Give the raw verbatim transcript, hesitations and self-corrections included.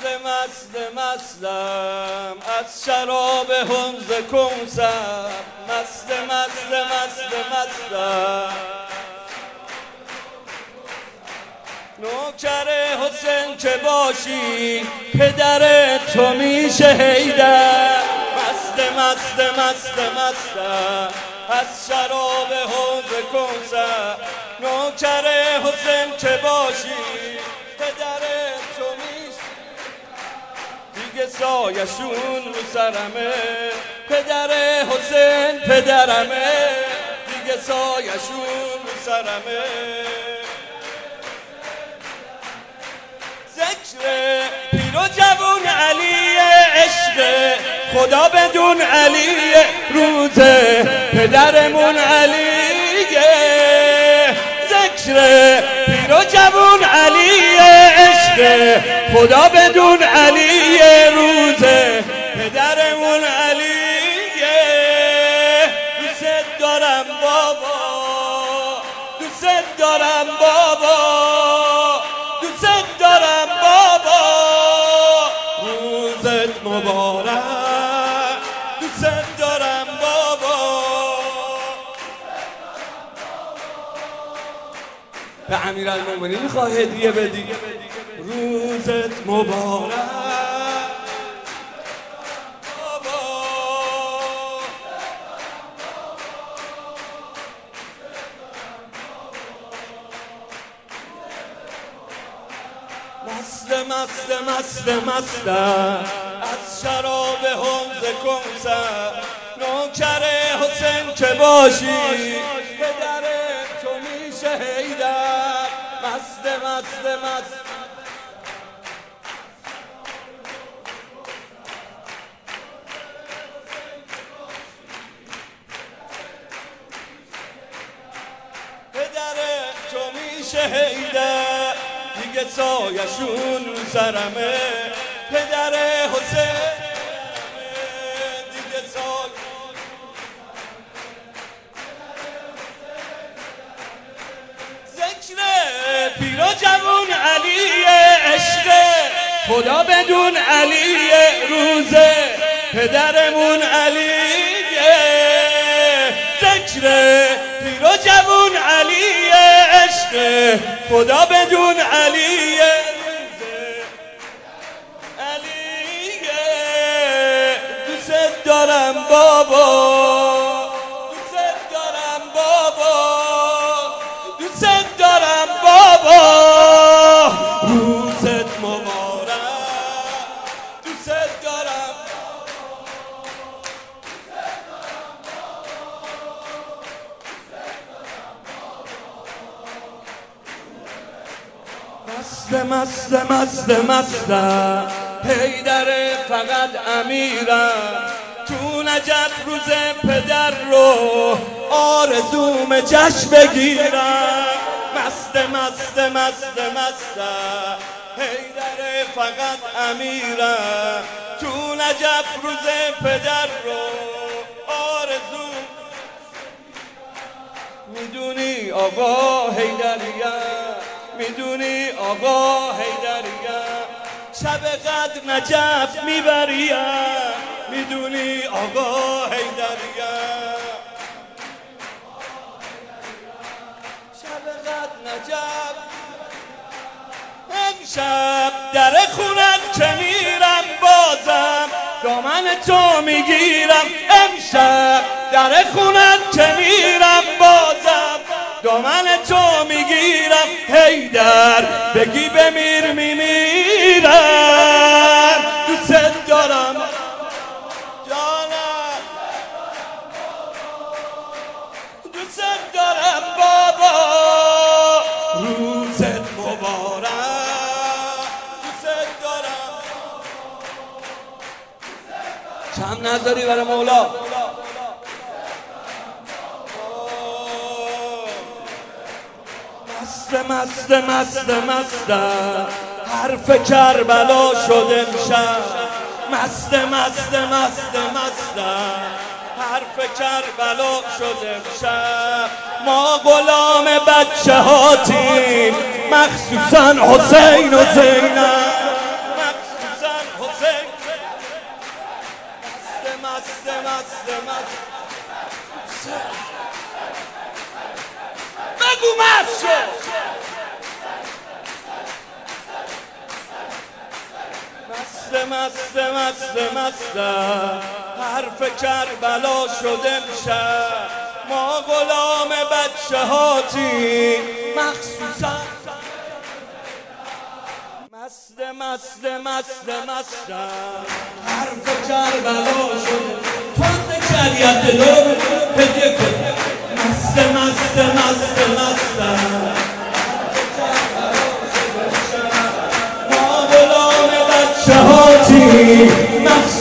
مست مستم از شراب حوض کوثر، مست مست مست مستم نوکر حسین که باشی پدر تو میشه حیدر. مست مست مست مستم از شراب حوض کوثر، نوکر حسین که باشی پدر تو میشه دیگه سایشون رو سرمه. پدر حسین پدرمه دیگه سایشون رو سرمه. ذکر پیر و جوون علی عشق خدا بدون علی، روز پدرمون علیه. ذکر پیر و جوون علی عشق خدا بدون علی، روز پدرمون علیه. دوست دارم بابا، دوست دارم بابا، دوست دارم بابا، روزت مبارک. دوست دارم بابا، به امیرالمومنین میخوای هدیه بدی. روزت مبارک بابا. مست مست مست مستم از شراب حوض کوثر، نوکر حسین که باشی پدر تو میشه حیدر. مست مست مست پدر تو میشه حیدر دیگه سایشون رو سرمه. پدر حسین دیگه سای ذکر پیر و جوون علی عشق خدا بدون علی، روز پدرمون علیه. ذکر پیر و جوون علی عشق خدا بدون علی، علیه. دوست دارم بابا، دوست دارم بابا، دوست دارم بابا، روزت مبارک. دوست دارم مست مست مست مستم حیدر فقط امیرم، تو نجف روز پدر رو آرزوم جشن بگیرم. مست مست مست مستم حیدر فقط امیرم، تو نجف روز پدر رو آرزو میدونی آقا حیدریم، میدونی آقا حیدریم، شب قدر نجف میبریم. میدونی آقا حیدریم، شب قدر نجف. امشب در خونت که میرم بازم دامن تو میگیرم. امشب در خونت که میرم بازم دامن تو میگیرم. حیدر بگی بمیر میمیرم. دوست دارم جانم، دوست دارم بابا، روزت مبارک. دوست دارم چند نذاری برای مولا. مست مست مست مستم حرف کربلا شد امشب. مست مست مست مستم حرف کربلا شد امشب. ما غلام بچه هاتیم مخصوصا حسین و زینب، مخصوصا مست مست بگو مست شد مست مست مست مست حرف کربلا شد امشب ما غلام بچه هاتی مخصوصا مست مست مست مست حرف کربلا شد تند شریعت دلو هدیه کن مست مست مست مست ما غلام بچه هاتی